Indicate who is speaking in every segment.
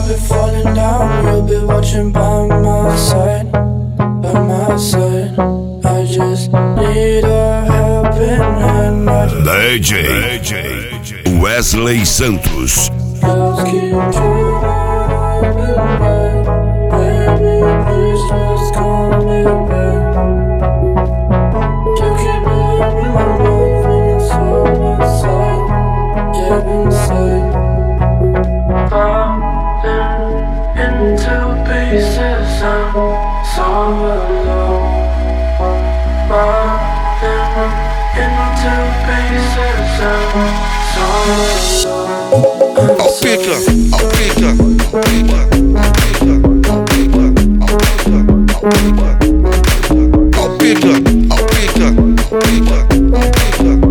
Speaker 1: be falling down, you'll be watching by my side, by my side. I just need a helping hand.
Speaker 2: DJ Wesley Santos.
Speaker 1: Girls keep driving by, baby, please just call me back. You keep me in my mind when it's all inside, yeah, inside. Falling into pieces, I'm so alone. Falling into pieces, I'm so alone.
Speaker 3: I'll pick up, I'll pick up, I'll pick up, I'll pick up, I'll pick up, I'll pick up, I'll pick up, I'll pick up, I'll pick up,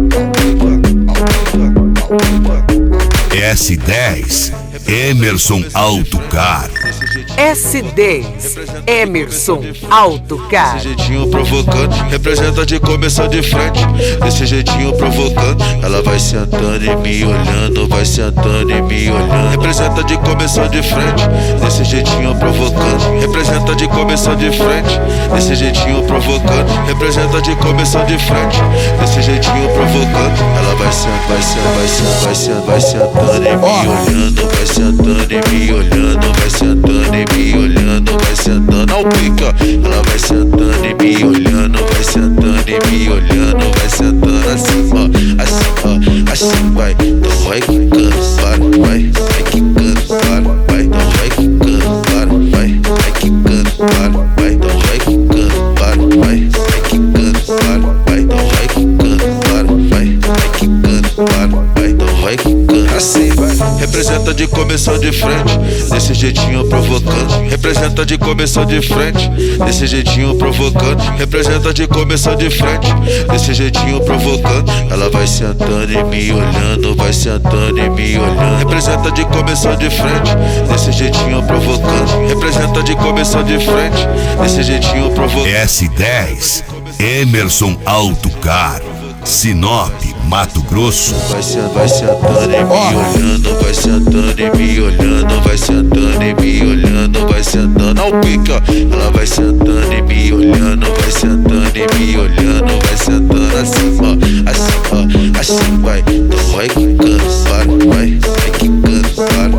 Speaker 3: I'll pick up.
Speaker 2: S10 Emerson Autocar.
Speaker 4: S10 Emerson Autocar.
Speaker 3: Desse jeitinho provocando, representa de começar de frente. Desse jeitinho provocando, ela vai sentando e me olhando, vai sentando e me olhando. Representa de começar de frente. Desse jeitinho provocando, representa de começar de frente. Desse jeitinho provocando, representa de começar de frente. Desse jeitinho provocando, ela vai sentando, vai sentando, vai sentando, vai sentando, vai sentando e me olhando, vai sentando e me olhando, vai sentando e me olhando, vai sentando ao pica. Ela vai sentando e me olhando, vai sentando e me olhando, vai sentando assim, ó, assim, ó, assim vai. Então vai quicando, vai quicando, vai, então vai quicando, vai quicando, vai, então vai quicando, vai quicando, vai, então vai quicando, vai quicando, vai, então vai quicando, assim vai. Representa de começar de frente, desse jeitinho provocando. Representa de começar de frente, desse jeitinho provocando. Representa de começar de frente, desse jeitinho provocando. Ela vai sentando e me olhando, vai sentando e me olhando. Representa de começar de frente, desse jeitinho provocando. Representa de começar de frente, desse jeitinho provocando.
Speaker 2: S10 Emerson Autocar, Sinop, Mato Grosso.
Speaker 3: Vai sentando e me olhando, vai sentando e me olhando, vai sentando e me olhando, vai sentando ao pica. Ela vai sentando e me olhando, vai sentando e me olhando, vai sentando assim, ó, assim, ó, assim vai. Então vai quicando, vai quicando,